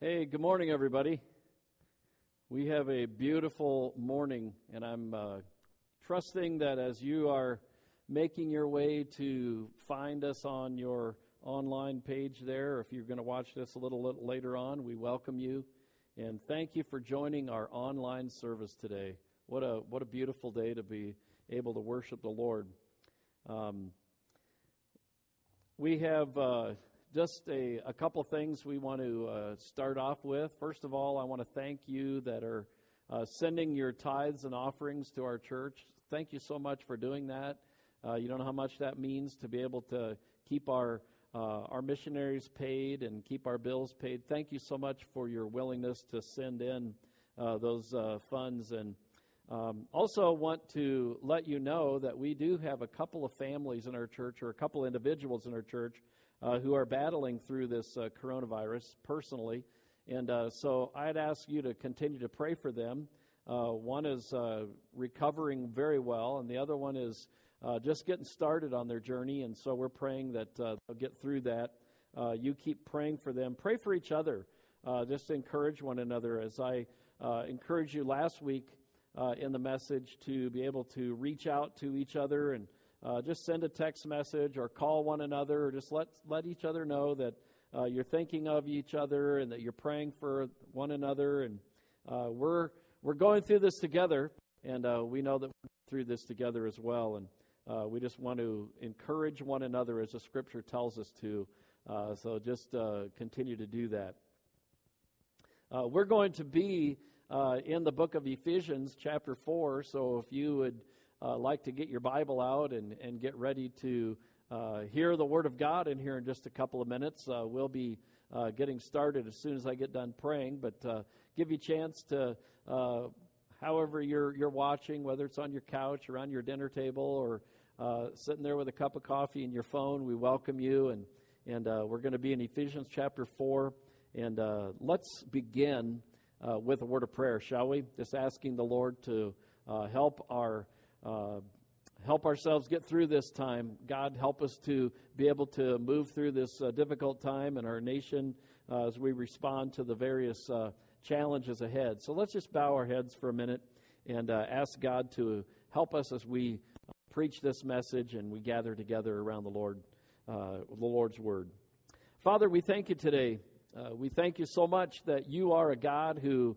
Hey, good morning, everybody. We have a beautiful morning, and I'm trusting that as you are making your way to find us on your online page there, if you're going to watch this a little later on, we welcome you, and thank you for joining our online service today. What a beautiful day to be able to worship the Lord. We have just a couple things we want to start off with. First of all, I want to thank you that are sending your tithes and offerings to our church. Thank you so much for doing that. You don't know how much that means to be able to keep our missionaries paid and keep our bills paid. Thank you so much for your willingness to send in those funds. And also want to let you know that we do have a couple of families in our church, or a couple individuals in our church, who are battling through this coronavirus personally. And so I'd ask you to continue to pray for them. One is recovering very well, and the other one is just getting started on their journey. And so we're praying that they'll get through that. You keep praying for them. Pray for each other. Just encourage one another. As I encouraged you last week in the message to be able to reach out to each other and just send a text message or call one another, or just let each other know that you're thinking of each other and that you're praying for one another. And we're going through this together, and we know that we're through this together as well. And we just want to encourage one another as the Scripture tells us to. So just continue to do that. We're going to be in the book of Ephesians, chapter 4. So if you would like to get your Bible out and get ready to hear the Word of God in here in just a couple of minutes. We'll be getting started as soon as I get done praying, but give you a chance to, however you're watching, whether it's on your couch or on your dinner table or sitting there with a cup of coffee and your phone, we welcome you. And we're going to be in Ephesians chapter 4, and let's begin with a word of prayer, shall we? Just asking the Lord to help ourselves get through this time. God, help us to be able to move through this difficult time in our nation as we respond to the various challenges ahead. So let's just bow our heads for a minute and ask God to help us as we preach this message and we gather together around the Lord's Word. Father, we thank you today. We thank you so much that you are a God who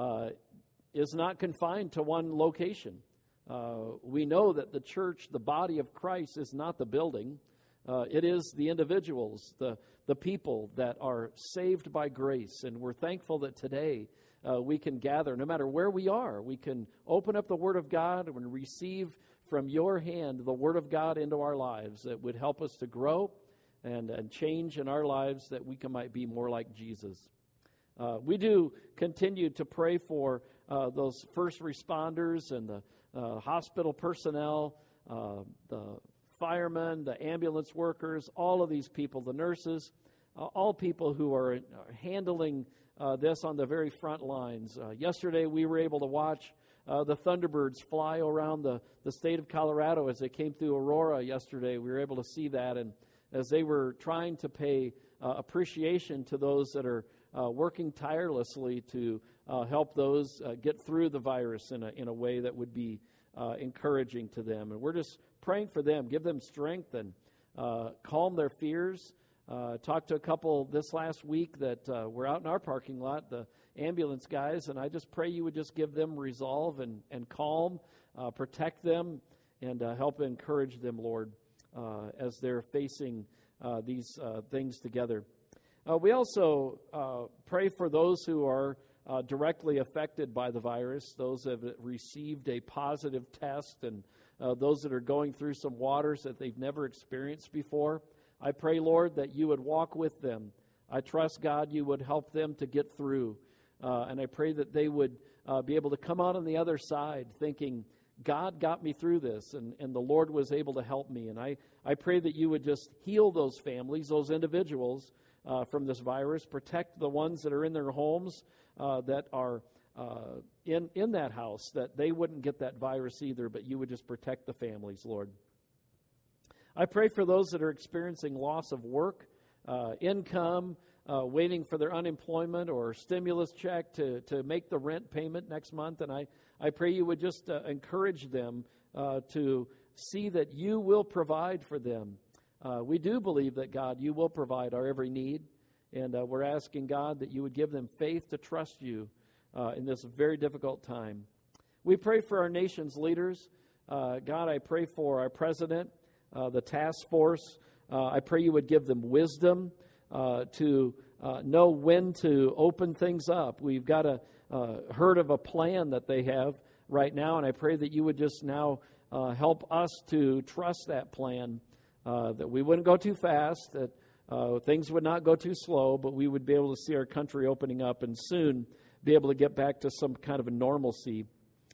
is not confined to one location. We know that the church, the body of Christ, is not the building. It is the individuals, the people that are saved by grace. And we're thankful that today we can gather, no matter where we are, we can open up the Word of God and receive from your hand the Word of God into our lives that would help us to grow and change in our lives, that we might be more like Jesus. We do continue to pray for those first responders and the hospital personnel, the firemen, the ambulance workers, all of these people, the nurses, all people who are handling this on the very front lines. Yesterday we were able to watch the Thunderbirds fly around the state of Colorado as they came through Aurora yesterday. We were able to see that, and as they were trying to pay appreciation to those that are working tirelessly to help those get through the virus in a way that would be encouraging to them. And we're just praying for them, give them strength and calm their fears. Talked to a couple this last week that were out in our parking lot, the ambulance guys, and I just pray you would just give them resolve and calm, protect them, and help encourage them, Lord, as they're facing these things together. We also pray for those who are directly affected by the virus, those that have received a positive test, and those that are going through some waters that they've never experienced before. I pray, Lord, that you would walk with them. I trust, God, you would help them to get through. And I pray that they would be able to come out on the other side thinking, God got me through this, and the Lord was able to help me. And I pray that you would just heal those families, those individuals, from this virus, protect the ones that are in their homes that are in that house, that they wouldn't get that virus either, but you would just protect the families, Lord. I pray for those that are experiencing loss of work, income, waiting for their unemployment or stimulus check to make the rent payment next month. And I pray you would just encourage them to see that you will provide for them. We do believe that, God, you will provide our every need. And we're asking, God, that you would give them faith to trust you in this very difficult time. We pray for our nation's leaders. God, I pray for our president, the task force. I pray you would give them wisdom to know when to open things up. We've got heard of a plan that they have right now, and I pray that you would just now help us to trust that plan, that we wouldn't go too fast, that things would not go too slow, but we would be able to see our country opening up and soon be able to get back to some kind of a normalcy.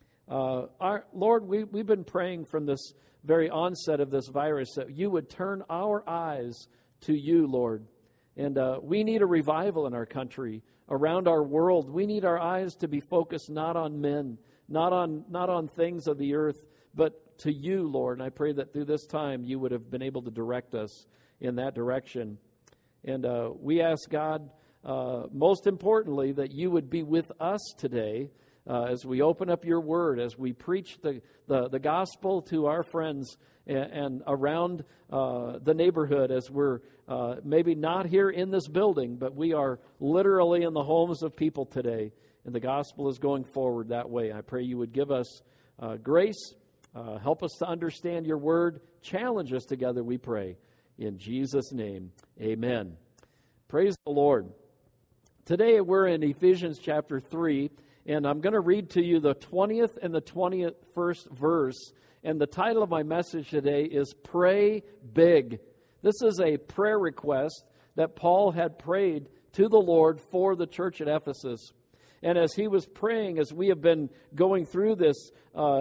Lord, we've been praying from this very onset of this virus that you would turn our eyes to you, Lord. And we need a revival in our country, around our world. We need our eyes to be focused not on men, not on things of the earth, but to you, Lord. And I pray that through this time you would have been able to direct us in that direction. And we ask, God, most importantly, that you would be with us today as we open up your word, as we preach the gospel to our friends and around the neighborhood, as we're maybe not here in this building, but we are literally in the homes of people today, and the gospel is going forward that way. I pray you would give us grace, help us to understand your word, challenge us together, we pray. In Jesus' name, amen. Praise the Lord. Today we're in Ephesians chapter 3, and I'm going to read to you the 20th and the 21st verse. And the title of my message today is Pray Big. This is a prayer request that Paul had prayed to the Lord for the church at Ephesus. And as he was praying, as we have been going through this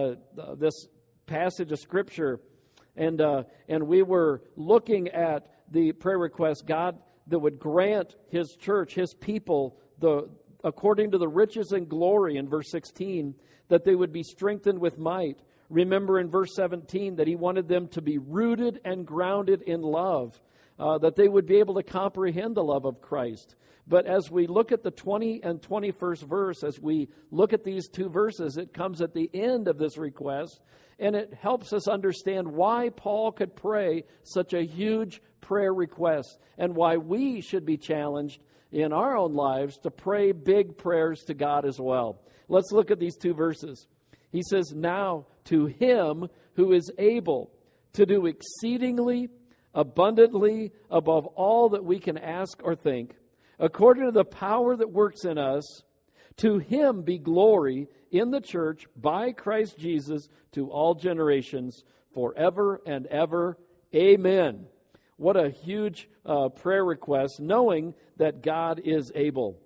passage of Scripture, and we were looking at the prayer request, God, that would grant His church, His people, according to the riches and glory in verse 16, that they would be strengthened with might. Remember in verse 17 that He wanted them to be rooted and grounded in love, that they would be able to comprehend the love of Christ. But as we look at the 20 and 21st verse, as we look at these two verses, it comes at the end of this request, and it helps us understand why Paul could pray such a huge prayer request and why we should be challenged in our own lives to pray big prayers to God as well. Let's look at these two verses. He says, "Now to Him who is able to do exceedingly abundantly above all that we can ask or think, according to the power that works in us, to Him be glory in the church by Christ Jesus to all generations forever and ever. Amen." What a huge prayer request, knowing that God is able.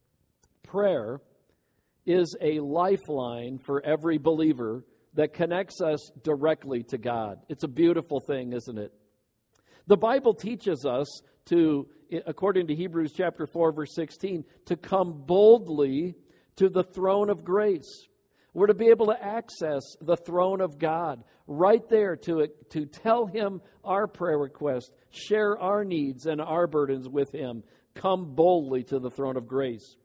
Prayer is a lifeline for every believer that connects us directly to God. It's a beautiful thing, isn't it? The Bible teaches us to, according to Hebrews chapter 4, verse 16, to come boldly to the throne of grace. We're to be able to access the throne of God right there to tell Him our prayer request, share our needs and our burdens with Him. Come boldly to the throne of grace.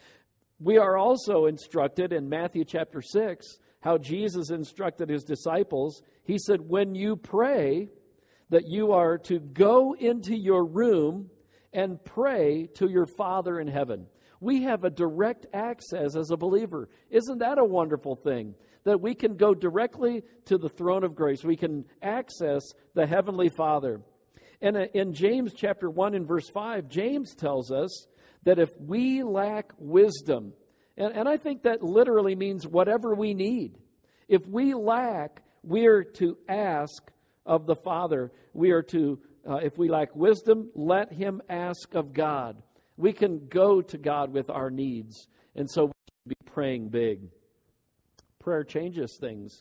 We are also instructed in Matthew chapter 6 how Jesus instructed His disciples. He said, when you pray, that you are to go into your room and pray to your Father in heaven. We have a direct access as a believer. Isn't that a wonderful thing? That we can go directly to the throne of grace. We can access the Heavenly Father. And in James chapter 1 and verse 5, James tells us that if we lack wisdom, and I think that literally means whatever we need. If we lack, we are to ask of the Father. We are to, if we lack wisdom, let Him ask of God. We can go to God with our needs. And so we should be praying big. Prayer changes things.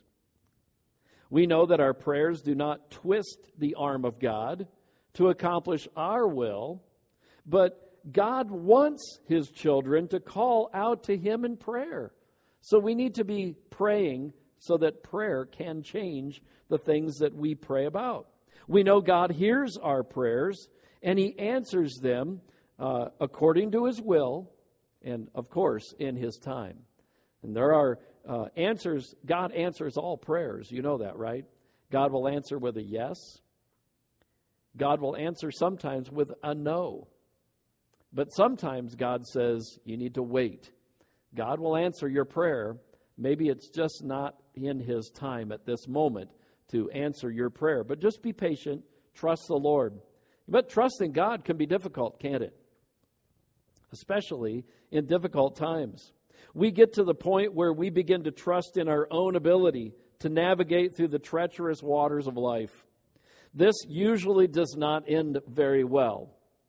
We know that our prayers do not twist the arm of God to accomplish our will, but God wants His children to call out to Him in prayer. So we need to be praying so that prayer can change the things that we pray about. We know God hears our prayers and He answers them according to His will, and of course, in His time. And there are answers. God answers all prayers. You know that, right? God will answer with a yes. God will answer sometimes with a no. But sometimes God says, you need to wait. God will answer your prayer. Maybe it's just not in His time at this moment to answer your prayer. But just be patient. Trust the Lord. But trusting God can be difficult, can't it? Especially in difficult times. We get to the point where we begin to trust in our own ability to navigate through the treacherous waters of life. This usually does not end very well.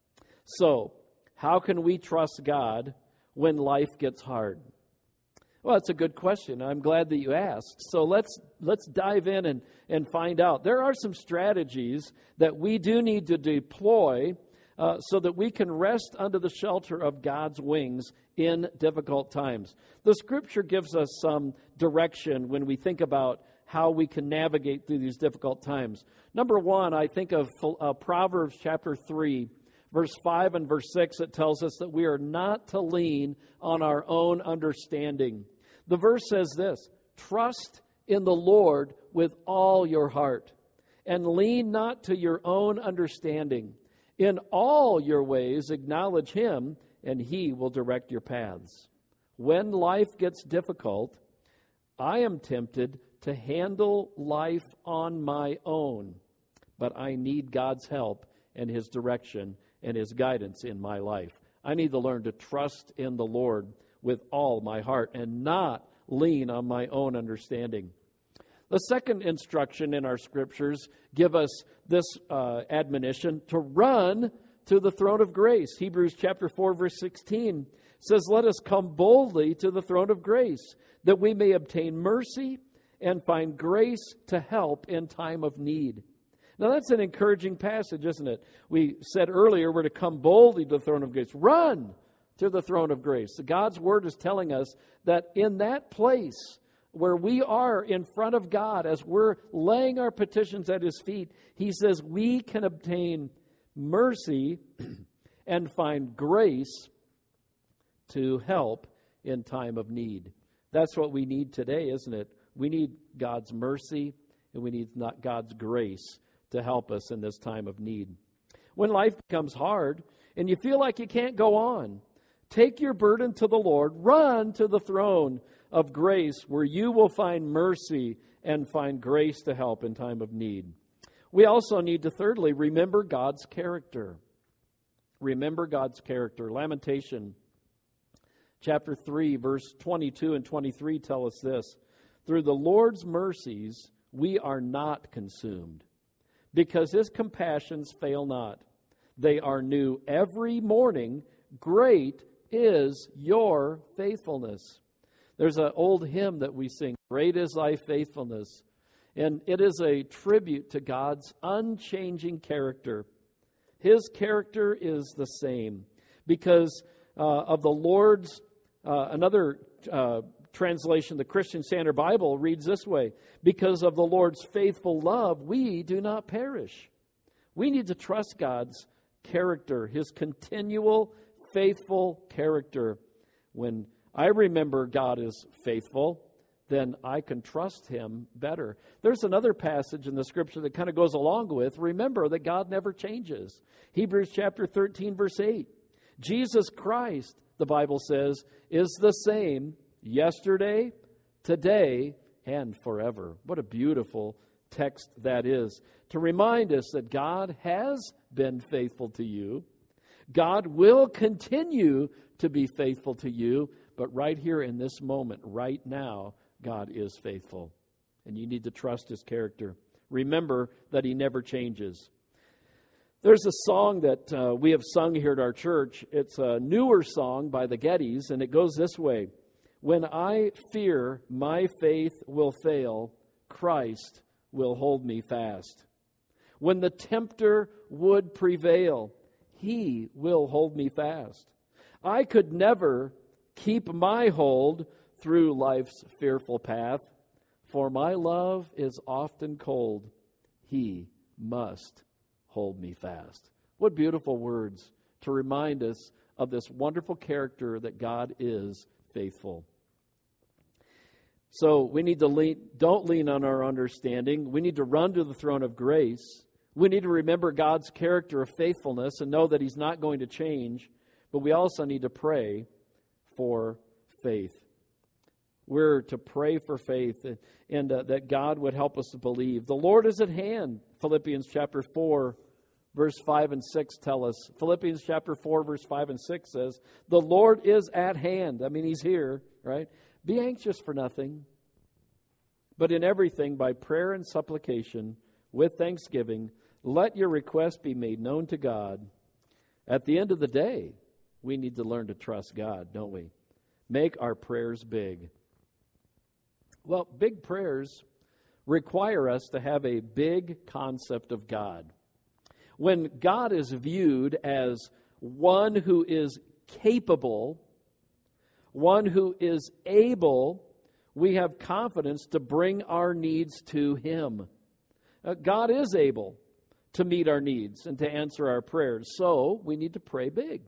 So, how can we trust God when life gets hard? Well, it's a good question. I'm glad that you asked. So let's dive in and find out. There are some strategies that we do need to deploy so that we can rest under the shelter of God's wings in difficult times. The Scripture gives us some direction when we think about how we can navigate through these difficult times. Number one, I think of Proverbs chapter 3, verse 5 and verse 6. It tells us that we are not to lean on our own understanding. The verse says this, trust in the Lord with all your heart, and lean not to your own understanding. In all your ways acknowledge Him, and He will direct your paths. When life gets difficult, I am tempted to handle life on my own, but I need God's help and His direction and His guidance in my life. I need to learn to trust in the Lord with all my heart and not lean on my own understanding. The second instruction in our Scriptures give us this admonition to run to the throne of grace. Hebrews chapter 4, verse 16 says, let us come boldly to the throne of grace, that we may obtain mercy and find grace to help in time of need. Now that's an encouraging passage, isn't it? We said earlier we're to come boldly to the throne of grace. Run to the throne of grace. God's Word is telling us that in that place where we are in front of God, as we're laying our petitions at His feet, He says we can obtain mercy and find grace to help in time of need. That's what we need today, isn't it? We need God's mercy and we need God's grace to help us in this time of need. When life becomes hard and you feel like you can't go on, take your burden to the Lord, run to the throne of grace where you will find mercy and find grace to help in time of need. We also need to, thirdly, remember God's character. Remember God's character. Lamentation chapter 3, verse 22 and 23 tell us this. Through the Lord's mercies we are not consumed, because His compassions fail not. They are new every morning. Great is your faithfulness. There's an old hymn that we sing, Great is thy faithfulness. And it is a tribute to God's unchanging character. His character is the same. Because of the Lord's, another translation, the Christian Standard Bible reads this way, because of the Lord's faithful love, we do not perish. We need to trust God's character, His continual faithful character. When I remember God is faithful, then I can trust Him better. There's another passage in the Scripture that kind of goes along with, remember that God never changes. Hebrews chapter 13, verse 8. Jesus Christ, the Bible says, is the same yesterday, today, and forever. What a beautiful text that is, to remind us that God has been faithful to you. God will continue to be faithful to you, but right here in this moment, right now, God is faithful. And you need to trust His character. Remember that He never changes. There's a song that we have sung here at our church. It's a newer song by the Gettys, and it goes this way. When I fear my faith will fail, Christ will hold me fast. When the tempter would prevail, He will hold me fast. I could never keep my hold through life's fearful path, for my love is often cold. He must hold me fast. What beautiful words to remind us of this wonderful character that God is faithful. So we need to don't lean on our understanding. We need to run to the throne of grace. We need to remember God's character of faithfulness and know that He's not going to change. But we also need to pray for faith. We're to pray for faith and that God would help us to believe. The Lord is at hand, Philippians chapter 4, verse 5 and 6 tell us. Philippians chapter 4, verse 5 and 6 says, the Lord is at hand. I mean, He's here, right? Be anxious for nothing, but in everything by prayer and supplication with thanksgiving, let your requests be made known to God. At the end of the day, we need to learn to trust God, don't we? Make our prayers big. Well, big prayers require us to have a big concept of God. When God is viewed as one who is capable, one who is able, we have confidence to bring our needs to Him. God is able to meet our needs and to answer our prayers, so we need to pray big.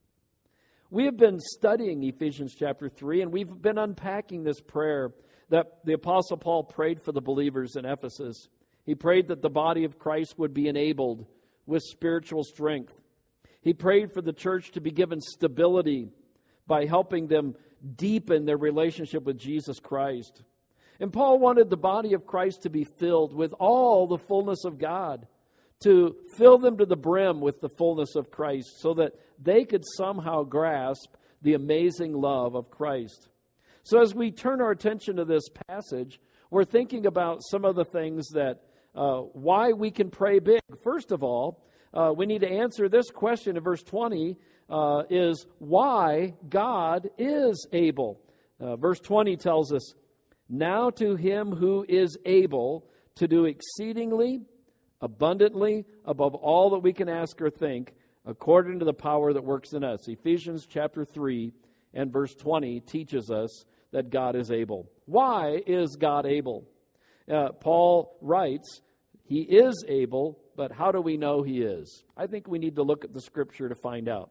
We have been studying Ephesians chapter 3, and we've been unpacking this prayer that the Apostle Paul prayed for the believers in Ephesus. He prayed that the body of Christ would be enabled with spiritual strength. He prayed for the church to be given stability by helping them deepen their relationship with Jesus Christ. And Paul wanted the body of Christ to be filled with all the fullness of God, to fill them to the brim with the fullness of Christ so that they could somehow grasp the amazing love of Christ. So as we turn our attention to this passage, we're thinking about some of the things that, why we can pray big. First of all, we need to answer this question in verse 20, is why God is able. Verse 20 tells us, now to Him who is able to do exceedingly, abundantly, above all that we can ask or think, according to the power that works in us. Ephesians chapter 3 and verse 20 teaches us that God is able. Why is God able? Paul writes, He is able, but how do we know He is? I think we need to look at the Scripture to find out.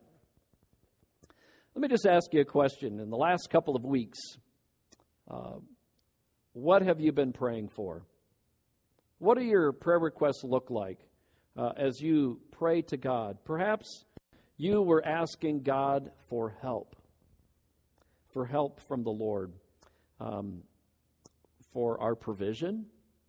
Let me just ask you a question. In the last couple of weeks, what have you been praying for? What do your prayer requests look like as you pray to God? Perhaps you were asking God for help from the Lord, for our provision.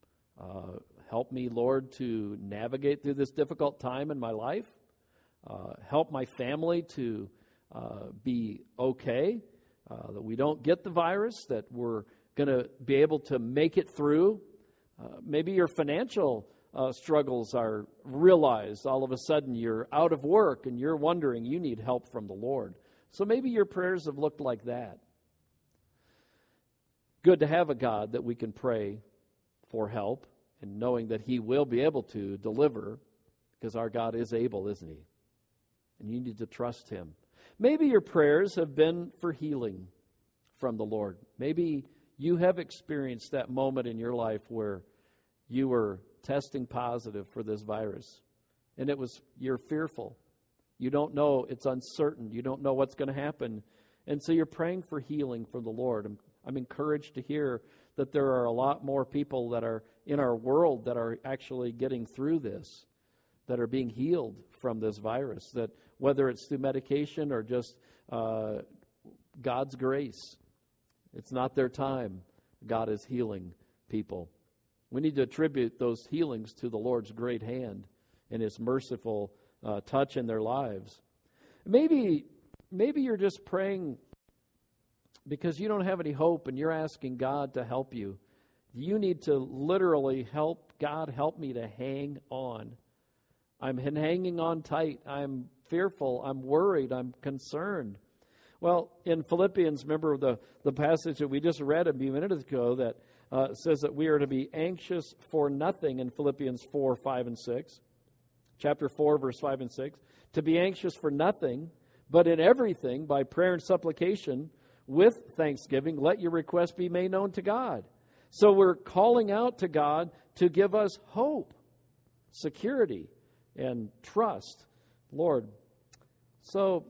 Help me, Lord, to navigate through this difficult time in my life. Help my family to be okay, that we don't get the virus, that we're going to be able to make it through. Maybe your financial struggles are realized. All of a sudden you're out of work and you're wondering you need help from the Lord. So maybe your prayers have looked like that. Good to have a God that we can pray for help and knowing that He will be able to deliver, because our God is able, isn't He? And you need to trust Him. Maybe your prayers have been for healing from the Lord. Maybe you have experienced that moment in your life where you were testing positive for this virus. And you're fearful. You don't know, it's uncertain. You don't know what's going to happen. And so you're praying for healing from the Lord. I'm encouraged to hear that there are a lot more people that are in our world that are actually getting through this, that are being healed from this virus, that whether it's through medication or just God's grace, it's not their time. God is healing people. We need to attribute those healings to the Lord's great hand and His merciful touch in their lives. Maybe you're just praying because you don't have any hope and you're asking God to help you. You need to literally help God help me to hang on. I'm hanging on tight. I'm fearful. I'm worried. I'm concerned. Well, in Philippians, remember the passage that we just read a few minutes ago that says that we are to be anxious for nothing in Philippians 4, 5, and 6. Chapter 4, verse 5 and 6. To be anxious for nothing, but in everything, by prayer and supplication, with thanksgiving, let your requests be made known to God. So we're calling out to God to give us hope, security, and trust. Lord, So,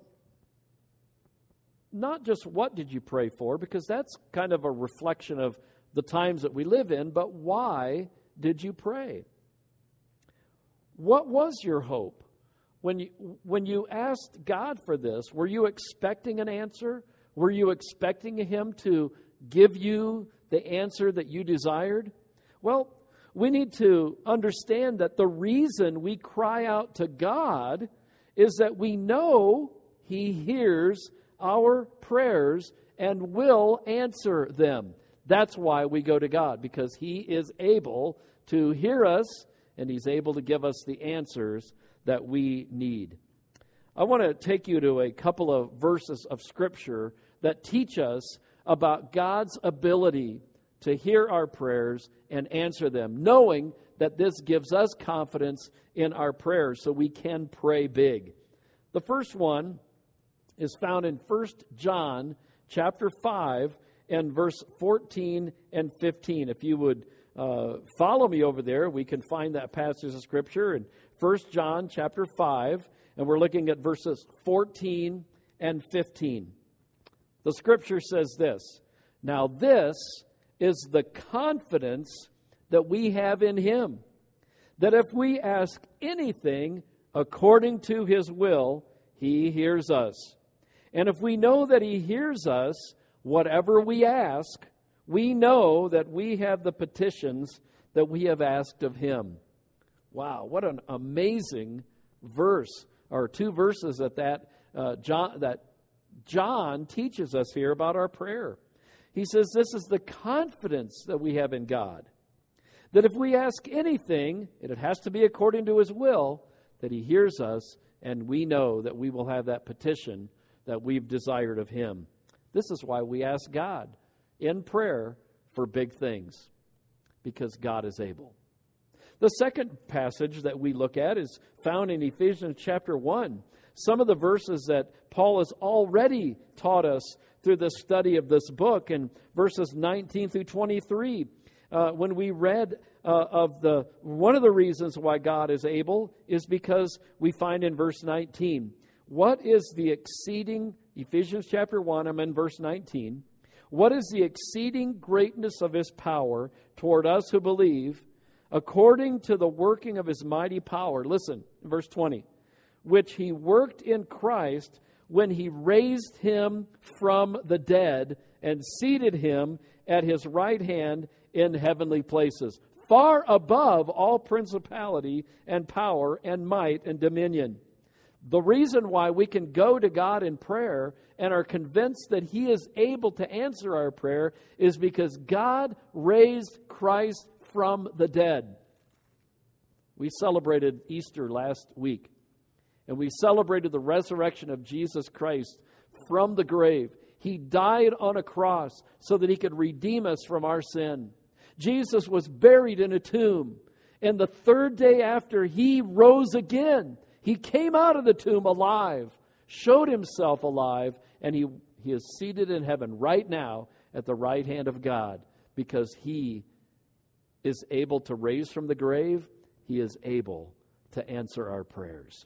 not just what did you pray for, because that's kind of a reflection of the times that we live in, but why did you pray? What was your hope? When you asked God for this, were you expecting an answer? Were you expecting Him to give you the answer that you desired? Well, we need to understand that the reason we cry out to God is that we know He hears our prayers and will answer them. That's why we go to God, because He is able to hear us and He's able to give us the answers that we need. I want to take you to a couple of verses of Scripture that teach us about God's ability to hear our prayers and answer them, knowing that this gives us confidence in our prayers so we can pray big. The first one is found in 1 John chapter 5 and verse 14 and 15. If you would follow me over there, we can find that passage of Scripture in 1 John chapter 5, and we're looking at verses 14 and 15. The Scripture says this, "Now this is the confidence that we have in Him, that if we ask anything according to His will, He hears us. And if we know that He hears us, whatever we ask, we know that we have the petitions that we have asked of Him." Wow, what an amazing verse, or two verses that John teaches us here about our prayer. He says this is the confidence that we have in God, that if we ask anything, it has to be according to His will, that He hears us, and we know that we will have that petition that we've desired of Him. This is why we ask God in prayer for big things, because God is able. The second passage that we look at is found in Ephesians chapter 1. Some of the verses that Paul has already taught us through the study of this book, in verses 19 through 23, when we read one of the reasons why God is able is because we find in verse 19, what is the exceeding, Ephesians chapter 1, I'm in verse 19, what is the exceeding greatness of His power toward us who believe, according to the working of His mighty power, listen, verse 20, which He worked in Christ when He raised Him from the dead and seated Him at His right hand in heavenly places, far above all principality and power and might and dominion. The reason why we can go to God in prayer and are convinced that He is able to answer our prayer is because God raised Christ from the dead. We celebrated Easter last week, and we celebrated the resurrection of Jesus Christ from the grave. He died on a cross so that He could redeem us from our sin. Jesus was buried in a tomb, and the third day after, He rose again. He came out of the tomb alive, showed Himself alive, and He is seated in heaven right now at the right hand of God, because He is able to raise from the grave. He is able to answer our prayers.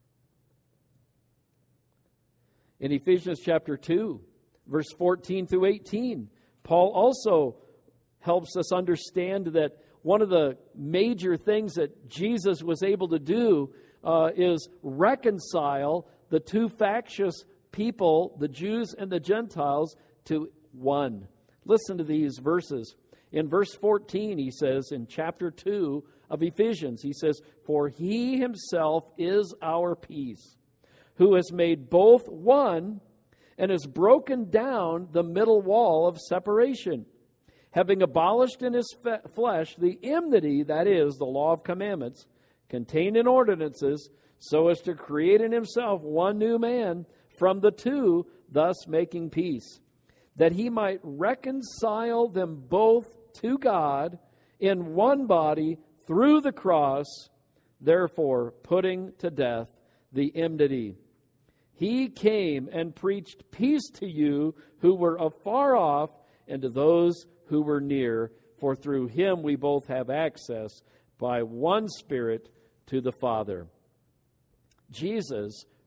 In Ephesians chapter 2, verse 14 through 18, Paul also helps us understand that one of the major things that Jesus was able to do is reconcile the two factious people, the Jews and the Gentiles, to one. Listen to these verses. In verse 14, he says, in chapter 2 of Ephesians, he says, "For He Himself is our peace, who has made both one and has broken down the middle wall of separation, having abolished in His flesh the enmity, that is, the law of commandments, contained in ordinances, so as to create in Himself one new man from the two, thus making peace, that He might reconcile them both to God in one body through the cross, therefore putting to death the enmity. He came and preached peace to you who were afar off, and to those who were near, for through Him we both have access by one Spirit to the Father." Jesus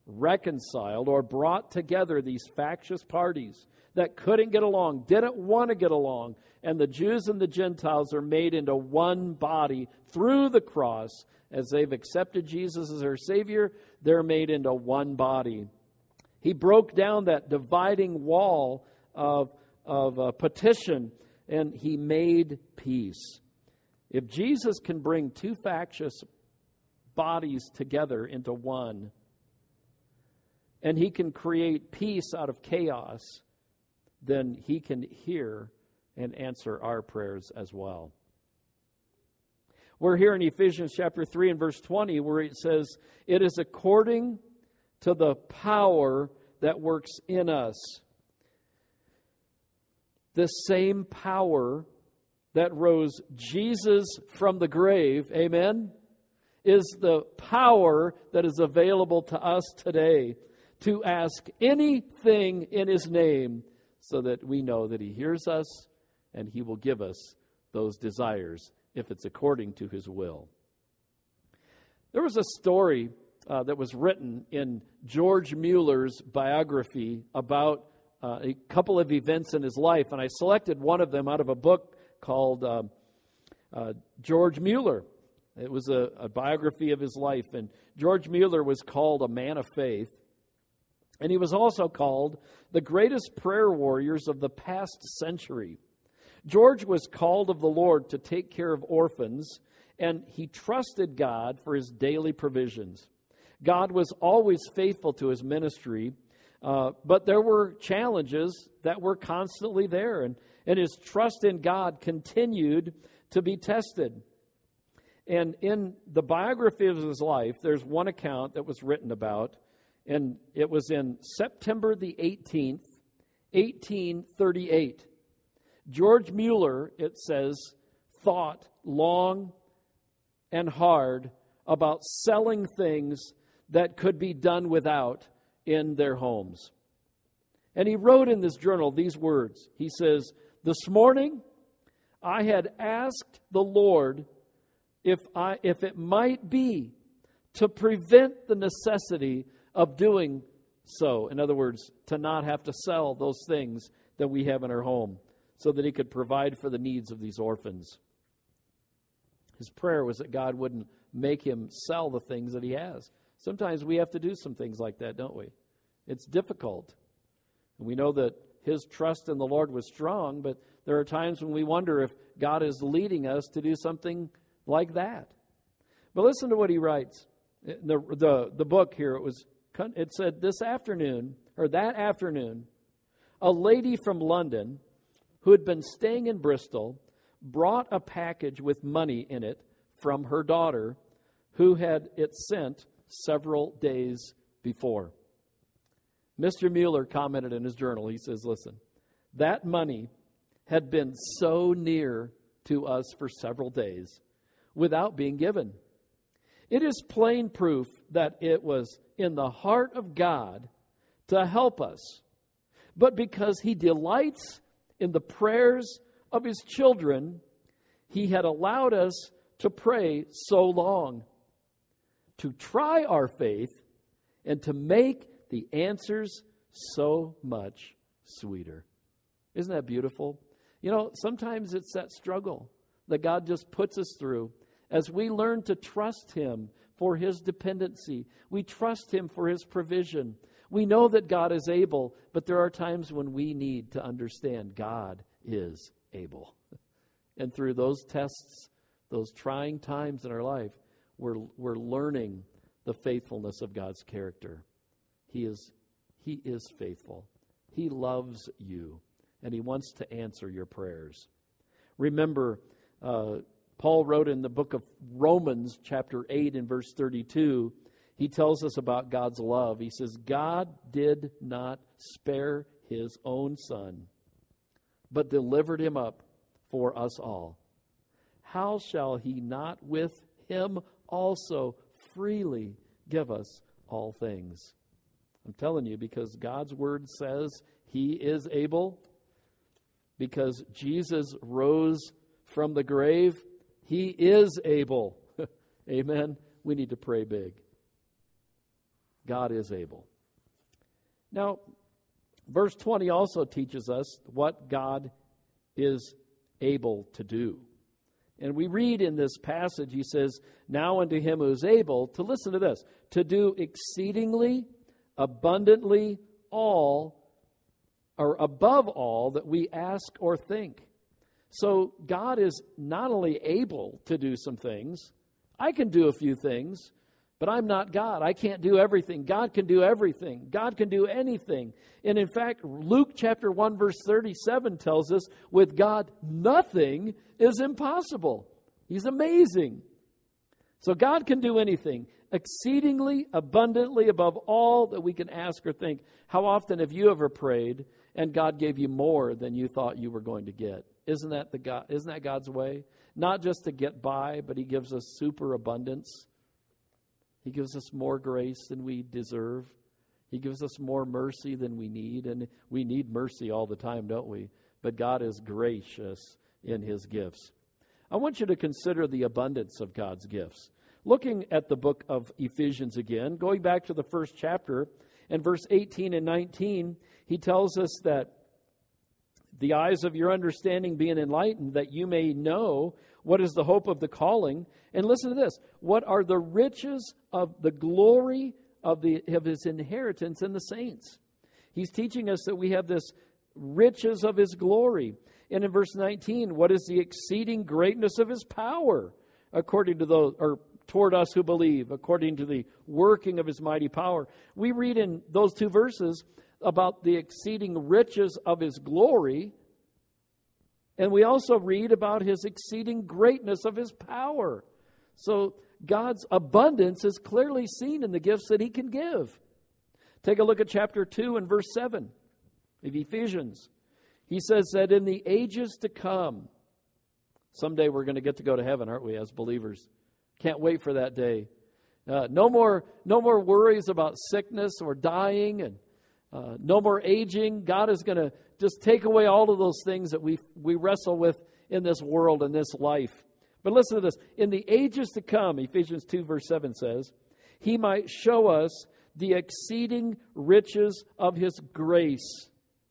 reconciled or brought together these factious parties that couldn't get along, didn't want to get along. And the Jews and the Gentiles are made into one body through the cross. As they've accepted Jesus as their Savior, they're made into one body. He broke down that dividing wall of petition, and he made peace. If Jesus can bring two factious bodies together into one, and he can create peace out of chaos, then he can hear and answer our prayers as well. We're here in Ephesians chapter 3 and verse 20 where it says, "It is according to the power that works in us." The same power that rose Jesus from the grave, amen, is the power that is available to us today to ask anything in His name, so that we know that He hears us and He will give us those desires if it's according to His will. There was a story that was written in George Mueller's biography about a couple of events in his life, and I selected one of them out of a book called George Mueller. It was a biography of his life, and George Mueller was called a man of faith, and he was also called the greatest prayer warriors of the past century. George was called of the Lord to take care of orphans, and he trusted God for his daily provisions. God was always faithful to his ministry, but there were challenges that were constantly there, and his trust in God continued to be tested. And in the biography of his life, there's one account that was written about, and it was in September the 18th, 1838. George Mueller, it says, thought long and hard about selling things that could be done without in their homes. And he wrote in this journal these words. He says, "This morning I had asked the Lord if it might be to prevent the necessity of doing so." In other words, to not have to sell those things that we have in our home, so that He could provide for the needs of these orphans. His prayer was that God wouldn't make him sell the things that he has. Sometimes we have to do some things like that, don't we? It's difficult. And we know that his trust in the Lord was strong, but there are times when we wonder if God is leading us to do something like that. But listen to what he writes. The book here, it said that afternoon, a lady from London who had been staying in Bristol brought a package with money in it from her daughter, who had it sent several days before. Mr. Mueller commented in his journal, he says, "Listen, that money had been so near to us for several days without being given. It is plain proof that it was in the heart of God to help us. But because He delights in the prayers of His children, He had allowed us to pray so long, to try our faith and to make the answers so much sweeter." Isn't that beautiful? You know, sometimes it's that struggle that God just puts us through as we learn to trust Him for His dependency. We trust Him for His provision. We know that God is able, but there are times when we need to understand God is able. And through those tests, those trying times in our life, we're learning the faithfulness of God's character. He is faithful. He loves you, and He wants to answer your prayers. Remember, Paul wrote in the book of Romans, chapter 8 and verse 32, he tells us about God's love. He says, "God did not spare His own Son, but delivered Him up for us all. How shall He not with Him also freely give us all things?" I'm telling you, because God's Word says He is able, because Jesus rose from the grave, He is able. Amen. We need to pray big. God is able. Now, verse 20 also teaches us what God is able to do. And we read in this passage, he says, now unto him who is able to, listen to this, to do exceedingly, abundantly, all, or above all that we ask or think. So God is not only able to do some things, I can do a few things, but I'm not God. I can't do everything. God can do everything. God can do anything. And in fact, Luke chapter 1 verse 37 tells us, with God, nothing is impossible. He's amazing. So God can do anything, exceedingly, abundantly, above all that we can ask or think. How often have you ever prayed and God gave you more than you thought you were going to get? Isn't that God's way? Not just to get by, but He gives us super abundance. He gives us more grace than we deserve. He gives us more mercy than we need. And we need mercy all the time, don't we? But God is gracious in His gifts. I want you to consider the abundance of God's gifts. Looking at the book of Ephesians again, going back to the first chapter, and verse 18 and 19, he tells us that the eyes of your understanding being enlightened, that you may know what is the hope of the calling. And listen to this. What are the riches of the glory of His inheritance in the saints? He's teaching us that we have this riches of His glory. And in verse 19, what is the exceeding greatness of His power according to those, or toward us who believe, according to the working of His mighty power? We read in those two verses about the exceeding riches of His glory, and we also read about His exceeding greatness of His power. So God's abundance is clearly seen in the gifts that He can give. Take a look at chapter 2 and verse 7 of Ephesians. He says that in the ages to come, someday we're going to get to go to heaven, aren't we, as believers? Can't wait for that day. No more worries about sickness or dying, and no more aging. God is going to just take away all of those things that we wrestle with in this world and this life. But listen to this. In the ages to come, Ephesians 2 verse 7 says, He might show us the exceeding riches of His grace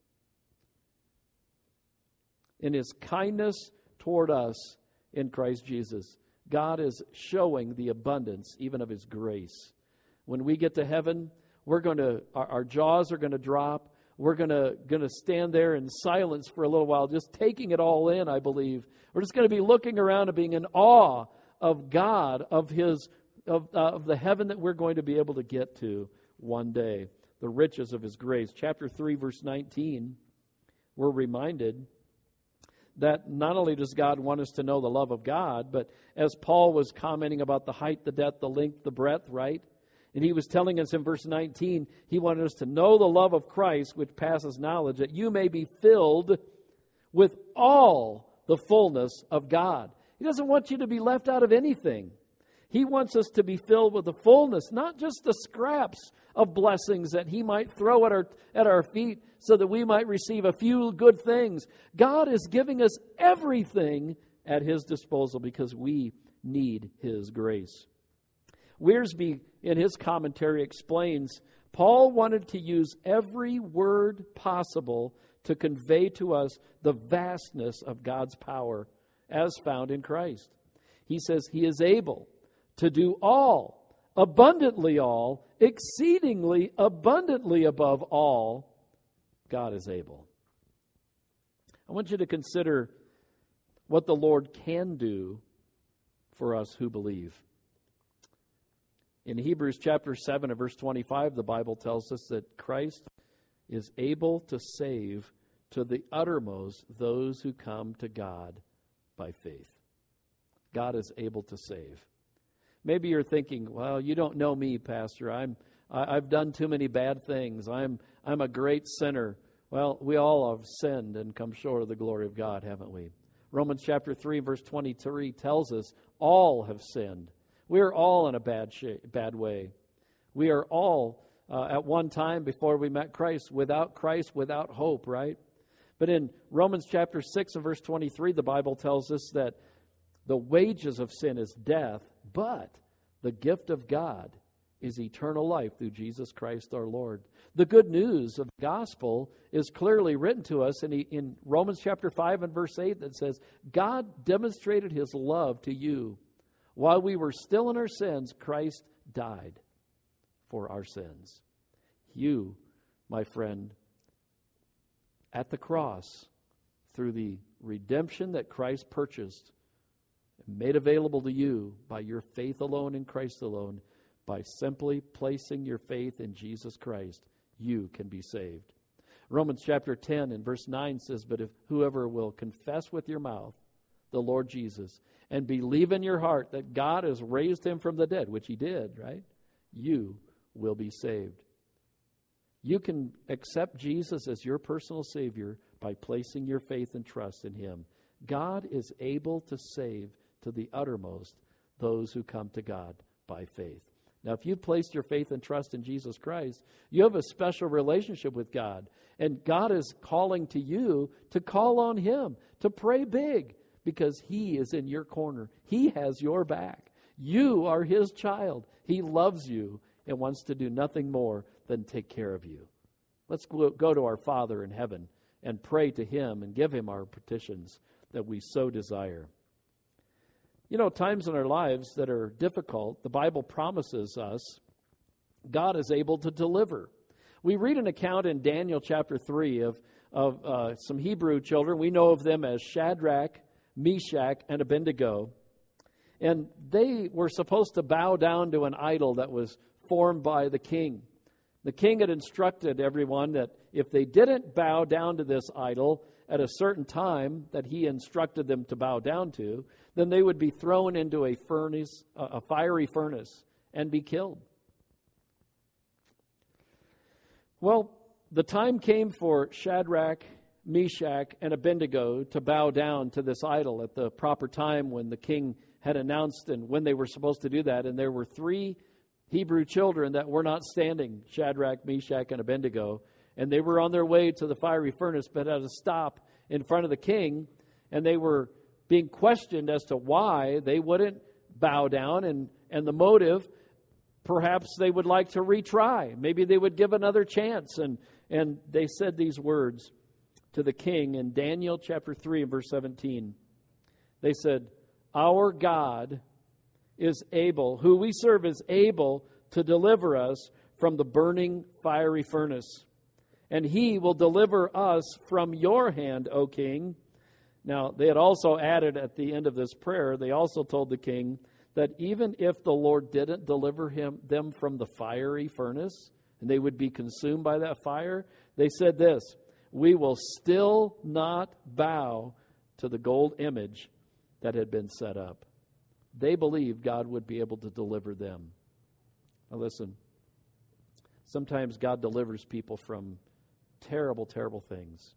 in His kindness toward us in Christ Jesus. God is showing the abundance even of His grace. When we get to heaven, our jaws are going to drop. We're going to stand there in silence for a little while, just taking it all in, I believe. We're just going to be looking around and being in awe of God, of the heaven that we're going to be able to get to one day, the riches of His grace. Chapter 3, verse 19, we're reminded that not only does God want us to know the love of God, but as Paul was commenting about the height, the depth, the length, the breadth, right? And he was telling us in verse 19, he wanted us to know the love of Christ, which passes knowledge, that you may be filled with all the fullness of God. He doesn't want you to be left out of anything. He wants us to be filled with the fullness, not just the scraps of blessings that He might throw at our feet so that we might receive a few good things. God is giving us everything at His disposal because we need His grace. Wiersbe, in his commentary, explains, Paul wanted to use every word possible to convey to us the vastness of God's power as found in Christ. He says He is able to do all, abundantly all, exceedingly abundantly above all. God is able. I want you to consider what the Lord can do for us who believe. In Hebrews chapter 7 and verse 25, the Bible tells us that Christ is able to save to the uttermost those who come to God by faith. God is able to save. Maybe you're thinking, well, you don't know me, Pastor. I've done too many bad things. I'm a great sinner. Well, we all have sinned and come short of the glory of God, haven't we? Romans chapter 3 verse 23 tells us all have sinned. We are all in a bad way. We are all, at one time before we met Christ, without hope, right? But in Romans chapter 6 and verse 23, the Bible tells us that the wages of sin is death, but the gift of God is eternal life through Jesus Christ our Lord. The good news of the gospel is clearly written to us in Romans chapter 5 and verse 8 that says, God demonstrated his love to you. While we were still in our sins, Christ died for our sins. You, my friend, at the cross, through the redemption that Christ purchased and made available to you by your faith alone in Christ alone, by simply placing your faith in Jesus Christ, you can be saved. Romans chapter 10 and verse 9 says, but if whoever will confess with your mouth the Lord Jesus and believe in your heart that God has raised him from the dead, which he did, right? You will be saved. You can accept Jesus as your personal Savior by placing your faith and trust in him. God is able to save to the uttermost those who come to God by faith. Now, if you've placed your faith and trust in Jesus Christ, you have a special relationship with God. And God is calling to you to call on him, to pray big, because he is in your corner. He has your back. You are his child. He loves you and wants to do nothing more than take care of you. Let's go to our Father in heaven and pray to him and give him our petitions that we so desire. You know, times in our lives that are difficult, the Bible promises us God is able to deliver. We read an account in Daniel chapter 3 of some Hebrew children. We know of them as Shadrach, Meshach, and Abednego. And they were supposed to bow down to an idol that was formed by the king. The king had instructed everyone that if they didn't bow down to this idol at a certain time that he instructed them to bow down to, then they would be thrown into a furnace, a fiery furnace, and be killed. Well, the time came for Shadrach, Meshach, and Abednego to bow down to this idol at the proper time when the king had announced and when they were supposed to do that. And there were 3 Hebrew children that were not standing, Shadrach, Meshach, and Abednego. And they were on their way to the fiery furnace, but at a stop in front of the king. And they were being questioned as to why they wouldn't bow down. And the motive, perhaps they would like to retry. Maybe they would give another chance. And they said these words to the king in Daniel chapter 3 and verse 17. They said, our God is able, who we serve is able to deliver us from the burning fiery furnace. And he will deliver us from your hand, O king. Now, they had also added at the end of this prayer, they also told the king that even if the Lord didn't deliver them from the fiery furnace, and they would be consumed by that fire, they said this, we will still not bow to the gold image that had been set up. They believed God would be able to deliver them. Now listen, sometimes God delivers people from terrible, terrible things.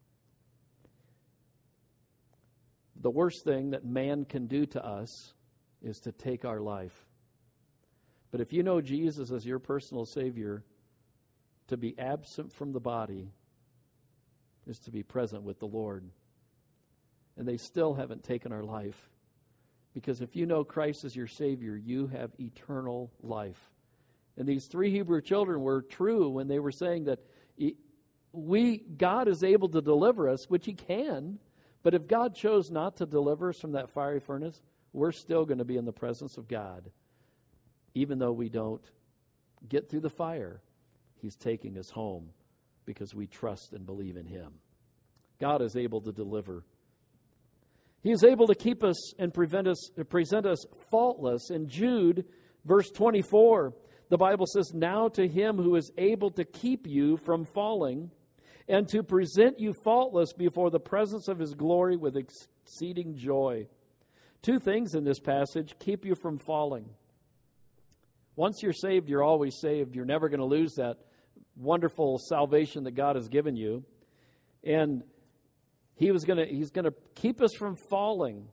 The worst thing that man can do to us is to take our life. But if you know Jesus as your personal Savior, to be absent from the body is to be present with the Lord. And they still haven't taken our life. Because if you know Christ as your Savior, you have eternal life. And these 3 Hebrew children were true when they were saying that God is able to deliver us, which he can. But if God chose not to deliver us from that fiery furnace, we're still going to be in the presence of God. Even though we don't get through the fire, he's taking us home because we trust and believe in him. God is able to deliver. He is able to keep us and present us faultless. In Jude, verse 24, the Bible says, now to him who is able to keep you from falling and to present you faultless before the presence of his glory with exceeding joy. 2 things in this passage keep you from falling. Once you're saved, you're always saved. You're never going to lose that wonderful salvation that God has given you. And he's going to keep us from falling.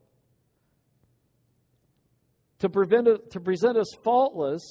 To present us faultless,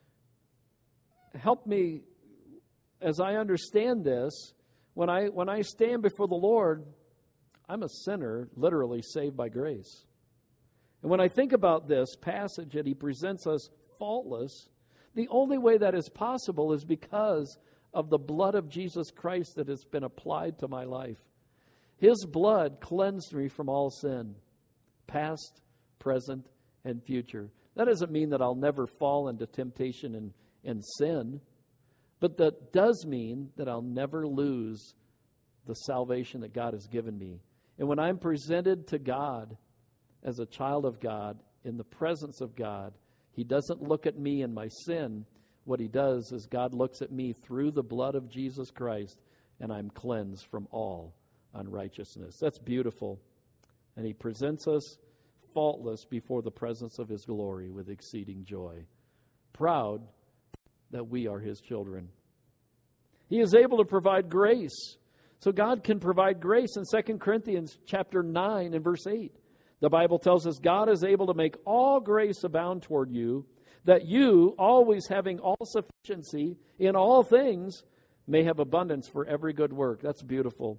help me as I understand this. When I stand before the Lord, I'm a sinner, literally saved by grace. And when I think about this passage that he presents us faultless, The only way that is possible is because of the blood of Jesus Christ that has been applied to my life. His blood cleansed me from all sin, past, present, and future. That doesn't mean that I'll never fall into temptation and sin, but that does mean that I'll never lose the salvation that God has given me. And when I'm presented to God as a child of God, in the presence of God, He doesn't look at me and my sin. What He does is God looks at me through the blood of Jesus Christ, and I'm cleansed from all unrighteousness. That's beautiful. And He presents us faultless before the presence of His glory with exceeding joy, proud that we are His children. He is able to provide grace. So God can provide grace in 2 Corinthians chapter 9 and verse 8. The Bible tells us God is able to make all grace abound toward you, that you, always having all sufficiency in all things, may have abundance for every good work. That's beautiful.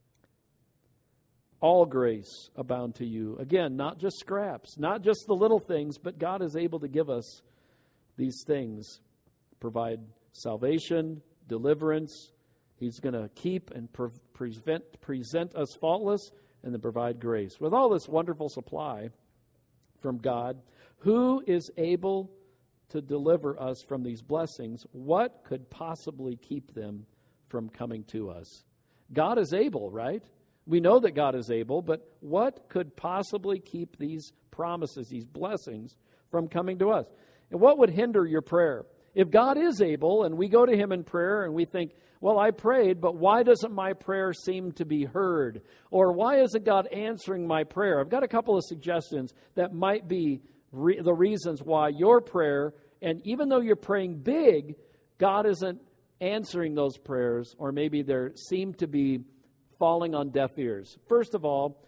All grace abound to you. Again, not just scraps, not just the little things, but God is able to give us these things. Provide salvation, deliverance. He's going to keep and present us faultless, and then provide grace. With all this wonderful supply from God, who is able to deliver us from these blessings? What could possibly keep them from coming to us? God is able, right? We know that God is able, but what could possibly keep these promises, these blessings, from coming to us? And what would hinder your prayer? If God is able, and we go to Him in prayer and we think, well, I prayed, but why doesn't my prayer seem to be heard? Or why isn't God answering my prayer? I've got a couple of suggestions that might be the reasons why your prayer, and even though you're praying big, God isn't answering those prayers, or maybe they seem to be falling on deaf ears. First of all,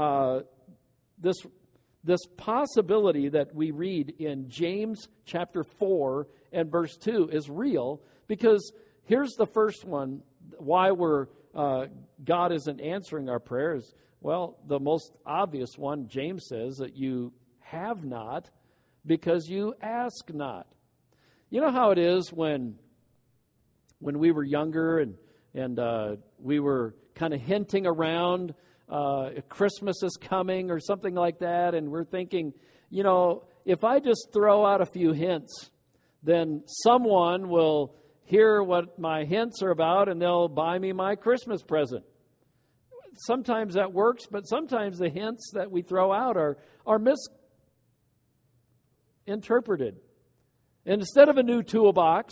this possibility that we read in James chapter 4 and verse 2 is real, because here's the first one, why God isn't answering our prayers. Well, the most obvious one, James says, that you have not because you ask not. You know how it is when we were younger and we were kind of hinting around Christmas is coming or something like that, and we're thinking, if I just throw out a few hints, then someone will hear what my hints are about, and they'll buy me my Christmas present. Sometimes that works, but sometimes the hints that we throw out are misinterpreted. And instead of a new toolbox,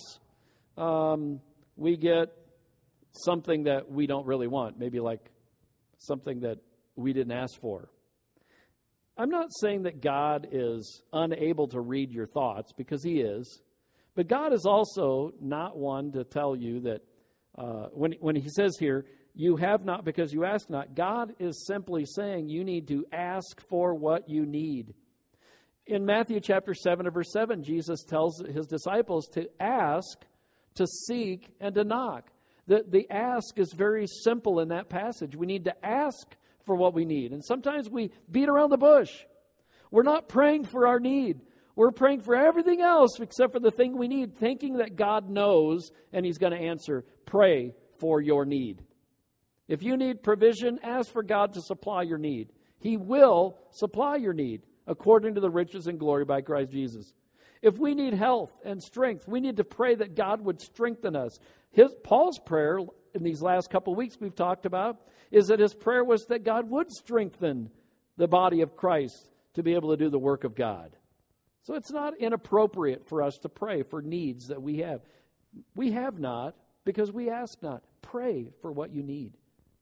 we get something that we don't really want, maybe like something that we didn't ask for. I'm not saying that God is unable to read your thoughts, because He is. But God is also not one to tell you that when He says here, you have not because you ask not, God is simply saying you need to ask for what you need. In Matthew chapter 7 and verse 7, Jesus tells His disciples to ask, to seek, and to knock. The ask is very simple in that passage. We need to ask for what we need. And sometimes we beat around the bush. We're not praying for our need. We're praying for everything else except for the thing we need, thinking that God knows and He's going to answer. Pray for your need. If you need provision, ask for God to supply your need. He will supply your need according to the riches and glory by Christ Jesus. If we need health and strength, we need to pray that God would strengthen us. Paul's prayer in these last couple of weeks we've talked about is that his prayer was that God would strengthen the body of Christ to be able to do the work of God. So it's not inappropriate for us to pray for needs that we have. We have not because we ask not. Pray for what you need.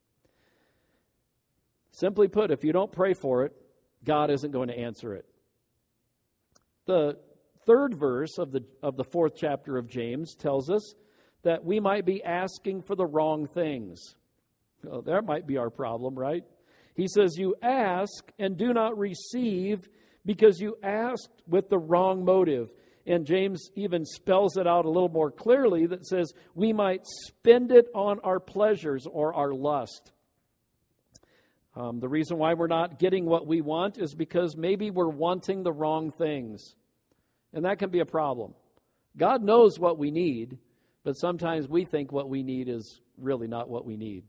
Simply put, if you don't pray for it, God isn't going to answer it. The third verse of the fourth chapter of James tells us that we might be asking for the wrong things. Well, that might be our problem, right? He says, you ask and do not receive because you asked with the wrong motive. And James even spells it out a little more clearly that says we might spend it on our pleasures or our lust. The reason why we're not getting what we want is because maybe we're wanting the wrong things. And that can be a problem. God knows what we need, but sometimes we think what we need is really not what we need.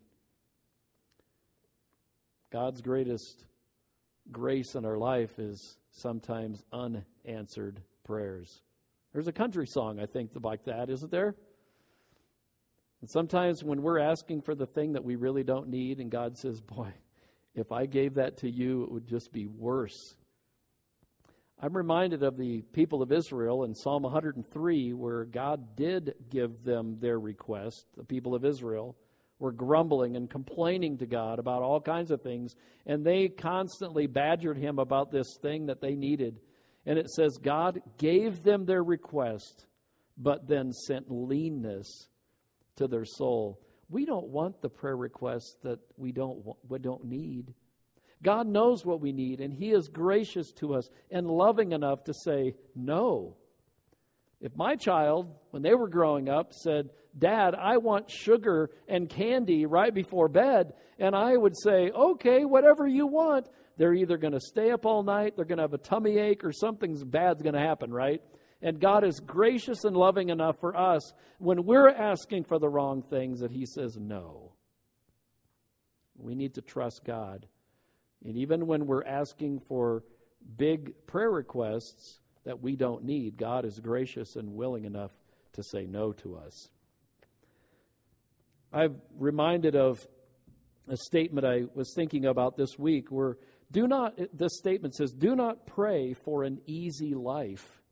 God's greatest grace in our life is sometimes unanswered prayers. There's a country song, I think, like that, isn't there? And sometimes when we're asking for the thing that we really don't need, and God says, boy, if I gave that to you, it would just be worse. I'm reminded of the people of Israel in Psalm 103, where God did give them their request. The people of Israel were grumbling and complaining to God about all kinds of things, and they constantly badgered him about this thing that they needed. And it says God gave them their request, but then sent leanness to their soul. We don't want the prayer requests that we don't need. God knows what we need, and He is gracious to us and loving enough to say no. If my child, when they were growing up, said, Dad, I want sugar and candy right before bed, and I would say, okay, whatever you want, they're either going to stay up all night, they're going to have a tummy ache, or something bad's going to happen, right? And God is gracious and loving enough for us when we're asking for the wrong things that He says no. We need to trust God. And even when we're asking for big prayer requests that we don't need, God is gracious and willing enough to say no to us. I'm reminded of a statement I was thinking about this week where this statement says, do not pray for an easy life,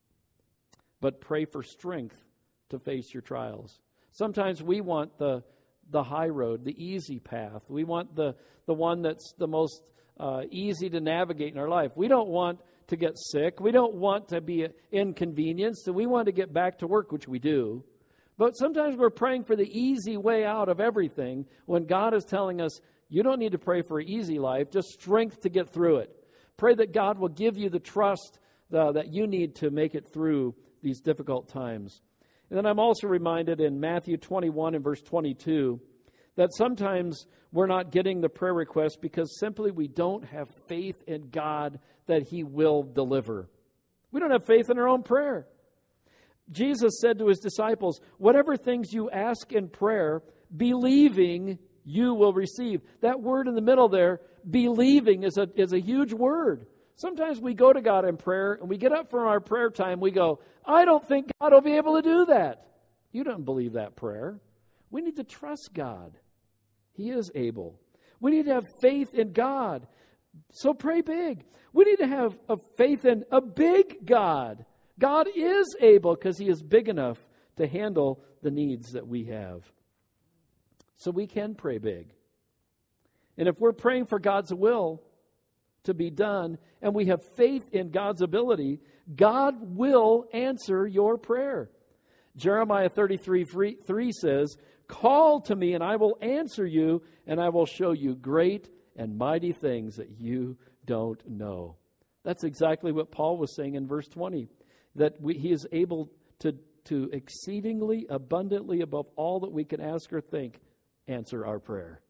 but pray for strength to face your trials. Sometimes we want the high road, the easy path. We want the one that's the most easy to navigate in our life. We don't want to get sick. We don't want to be inconvenienced. And we want to get back to work, which we do. But sometimes we're praying for the easy way out of everything when God is telling us, you don't need to pray for an easy life, just strength to get through it. Pray that God will give you the trust that you need to make it through these difficult times. And then I'm also reminded in Matthew 21 and verse 22 that sometimes we're not getting the prayer request because simply we don't have faith in God that He will deliver. We don't have faith in our own prayer. Jesus said to His disciples, whatever things you ask in prayer, believing you will receive. That word in the middle there, believing, is a huge word. Sometimes we go to God in prayer and we get up from our prayer time, we go, I don't think God will be able to do that. You don't believe that prayer. We need to trust God. He is able. We need to have faith in God. So pray big. We need to have a faith in a big God. God is able because He is big enough to handle the needs that we have. So we can pray big. And if we're praying for God's will to be done and we have faith in God's ability, God will answer your prayer. Jeremiah 33:3 says, call to me and I will answer you and I will show you great and mighty things that you don't know. That's exactly what Paul was saying in verse 20, that he is able to exceedingly abundantly above all that we can ask or think, answer our prayer.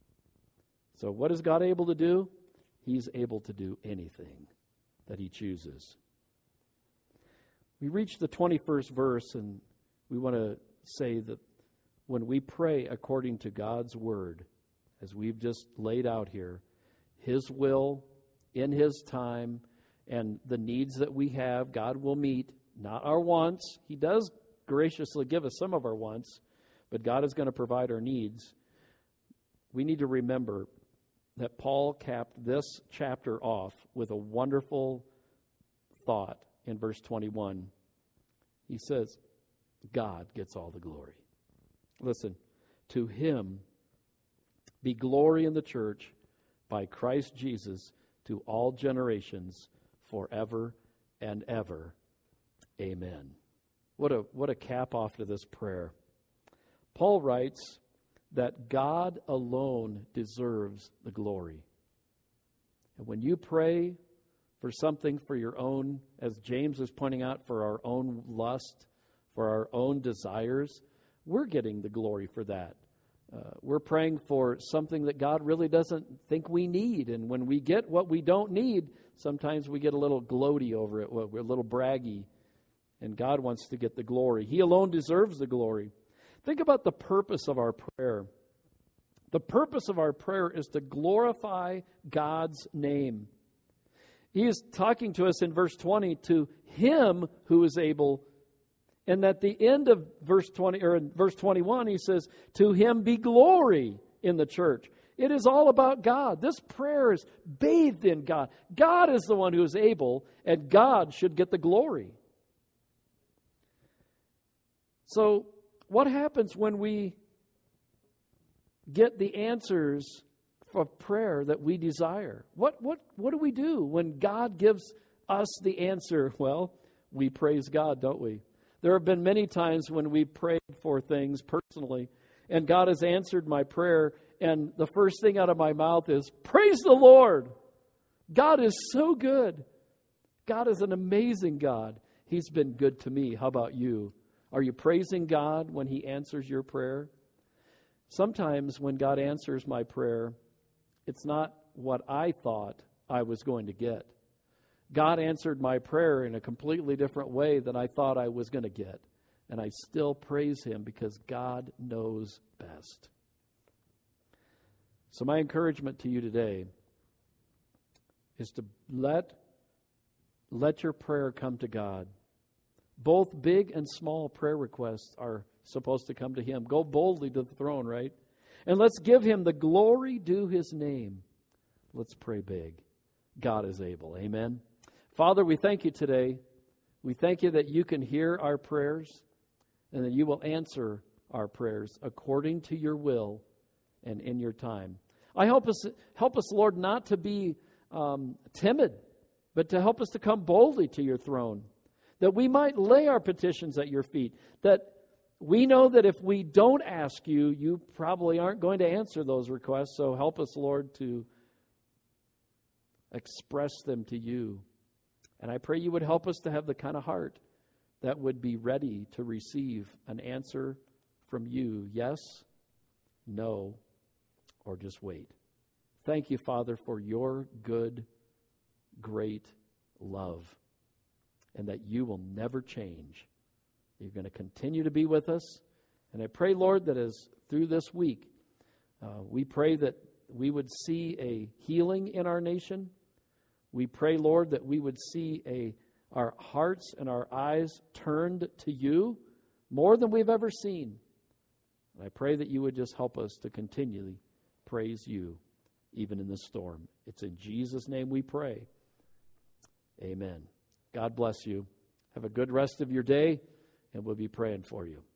So what is God able to do? He's able to do anything that He chooses. We reach the 21st verse, and we want to say that when we pray according to God's word, as we've just laid out here, His will, in His time, and the needs that we have, God will meet, not our wants. He does graciously give us some of our wants, but God is going to provide our needs. We need to remember that Paul capped this chapter off with a wonderful thought in verse 21. He says, God gets all the glory. Listen, to Him be glory in the church by Christ Jesus to all generations forever and ever. Amen. What a cap off to this prayer. Paul writes that God alone deserves the glory. And when you pray for something for your own, as James is pointing out, for our own lust, for our own desires, we're getting the glory for that. We're praying for something that God really doesn't think we need. And when we get what we don't need, sometimes we get a little gloaty over it. We're a little braggy. And God wants to get the glory. He alone deserves the glory. Think about the purpose of our prayer. The purpose of our prayer is to glorify God's name. He is talking to us in verse 20 to Him who is able. And at the end of verse 20 or in verse 21, he says, "To Him be glory in the church." It is all about God. This prayer is bathed in God. God is the one who is able, and God should get the glory. So, what happens when we get the answers for prayer that we desire? What do we do when God gives us the answer? Well, we praise God, don't we? There have been many times when we prayed for things personally, and God has answered my prayer, and the first thing out of my mouth is, "Praise the Lord!" God is so good. God is an amazing God. He's been good to me. How about you? Are you praising God when He answers your prayer? Sometimes when God answers my prayer, it's not what I thought I was going to get. God answered my prayer in a completely different way than I thought I was going to get. And I still praise Him because God knows best. So my encouragement to you today is to let your prayer come to God. Both big and small prayer requests are supposed to come to Him. Go boldly to the throne, right? And let's give Him the glory due His name. Let's pray big. God is able. Amen. Father, we thank You today. We thank You that You can hear our prayers and that You will answer our prayers according to Your will and in Your time. Help us, Lord, not to be timid, but to help us to come boldly to Your throne, that we might lay our petitions at Your feet, that we know that if we don't ask You, You probably aren't going to answer those requests. So help us, Lord, to express them to You. And I pray You would help us to have the kind of heart that would be ready to receive an answer from You. Yes, no, or just wait. Thank You, Father, for Your good, great love, and that You will never change. You're going to continue to be with us. And I pray, Lord, that as through this week, we pray that we would see a healing in our nation. We pray, Lord, that we would see our hearts and our eyes turned to You more than we've ever seen. And I pray that You would just help us to continually praise You, even in the storm. It's in Jesus' name we pray. Amen. God bless you. Have a good rest of your day, and we'll be praying for you.